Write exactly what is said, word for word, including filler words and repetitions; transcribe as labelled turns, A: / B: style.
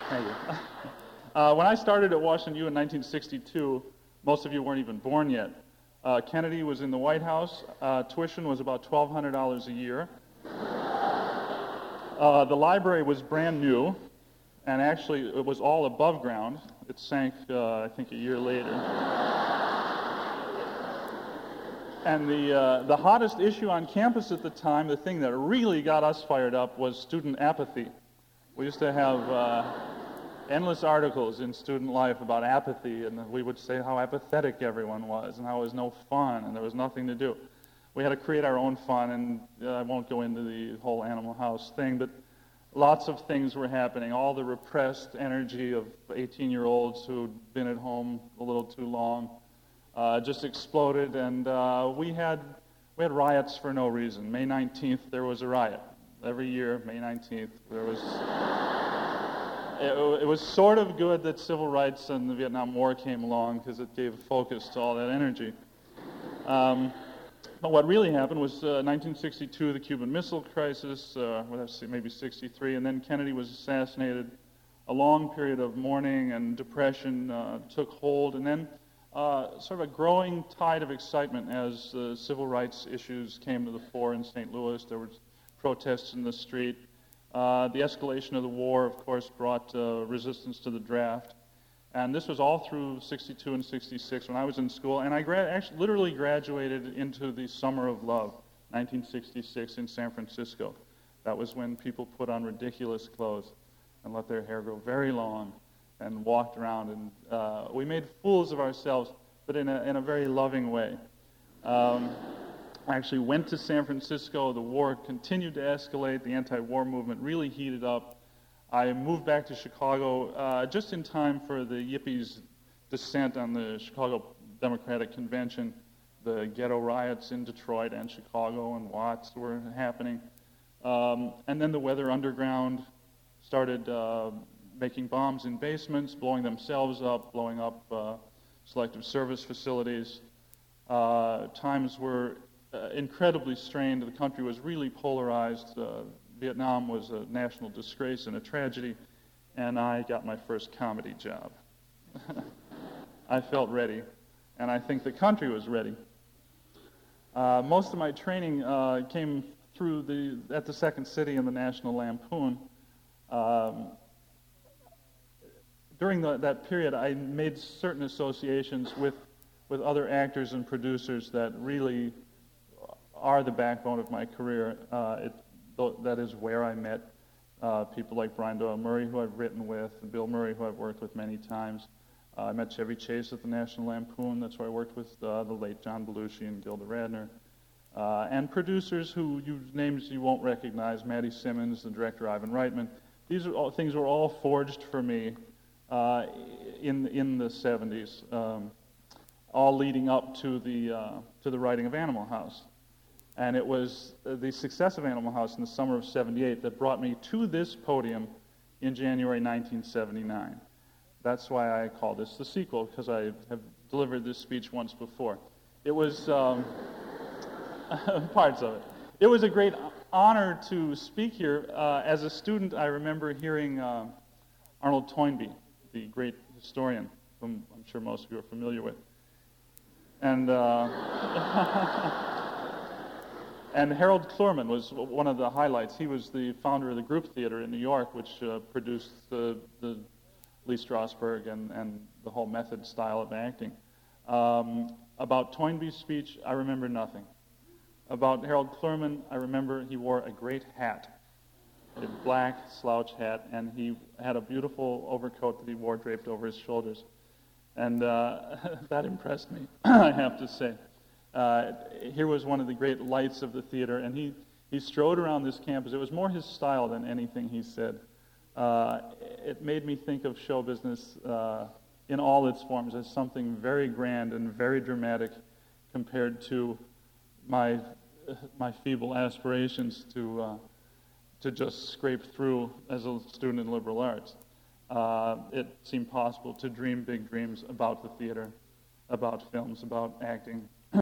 A: Thank you. Uh, when I started at Washington U in nineteen sixty-two, most of you weren't even born yet. Uh, Kennedy was in the White House. Uh, tuition was about twelve hundred dollars a year. Uh, the library was brand new, and actually it was all above ground. It sank, uh, I think, a year later. And the, uh, the hottest issue on campus at the time, the thing that really got us fired up, was student apathy. We used to have uh, endless articles in Student Life about apathy, and we would say how apathetic everyone was, and how it was no fun, and there was nothing to do. We had to create our own fun, and uh, I won't go into the whole Animal House thing, but lots of things were happening. All the repressed energy of eighteen-year-olds who'd been at home a little too long uh, just exploded, and uh, we had we had riots for no reason. May nineteenth, there was a riot. Every year, May nineteenth, there was... it, it was sort of good that civil rights and the Vietnam War came along, because it gave focus to all that energy. Um, But what really happened was uh, nineteen sixty-two, the Cuban Missile Crisis, uh, well, maybe sixty-three, and then Kennedy was assassinated. A long period of mourning and depression uh, took hold, and then uh, sort of a growing tide of excitement as uh, civil rights issues came to the fore in Saint Louis. There were protests in the street. Uh, the escalation of the war, of course, brought uh, resistance to the draft. And this was all through sixty-two and sixty-six when I was in school, and I gra- actually literally graduated into the Summer of Love, nineteen sixty-six in San Francisco. That was when people put on ridiculous clothes and let their hair grow very long and walked around, and uh, we made fools of ourselves, but in a, in a very loving way. Um, I actually went to San Francisco. The war continued to escalate. The anti-war movement really heated up. I moved back to Chicago uh, just in time for the Yippies' descent on the Chicago Democratic Convention. The ghetto riots in Detroit and Chicago and Watts were happening. Um, and then the Weather Underground started uh, making bombs in basements, blowing themselves up, blowing up uh, selective service facilities. Uh, times were uh, incredibly strained. The country was really polarized. Uh, Vietnam was a national disgrace and a tragedy, and I got my first comedy job. I felt ready, and I think the country was ready. Uh, most of my training uh, came through the at the Second City and the National Lampoon. Um, during the, that period, I made certain associations with, with other actors and producers that really are the backbone of my career. Uh, it, That is where I met uh, people like Brian Doyle Murray, who I've written with, and Bill Murray, who I've worked with many times. Uh, I met Chevy Chase at the National Lampoon. That's where I worked with uh, the late John Belushi and Gilda Radner. Uh, and producers who you names you won't recognize, Matty Simmons, the director Ivan Reitman. These are all, things were all forged for me uh, in in the seventies, um, all leading up to the uh, to the writing of Animal House. And it was the success of Animal House in the summer of seventy-eight that brought me to this podium in January nineteen seventy-nine. That's why I call this the sequel, because I have delivered this speech once before. It was, um, parts of it. It was a great honor to speak here. Uh, as a student, I remember hearing uh, Arnold Toynbee, the great historian, whom I'm sure most of you are familiar with. And... Uh, And Harold Clurman was one of the highlights. He was the founder of the Group Theater in New York, which uh, produced the, the Lee Strasberg and, and the whole method style of acting. Um, about Toynbee's speech, I remember nothing. About Harold Clurman, I remember he wore a great hat, a black slouch hat, and he had a beautiful overcoat that he wore draped over his shoulders. And uh, that impressed me, I have to say. Uh, here was one of the great lights of the theater, and he, he strode around this campus. It was more his style than anything he said. Uh, it made me think of show business uh, in all its forms as something very grand and very dramatic compared to my my feeble aspirations to uh, to just scrape through as a student in liberal arts. Uh, it seemed possible to dream big dreams about the theater, about films, about acting.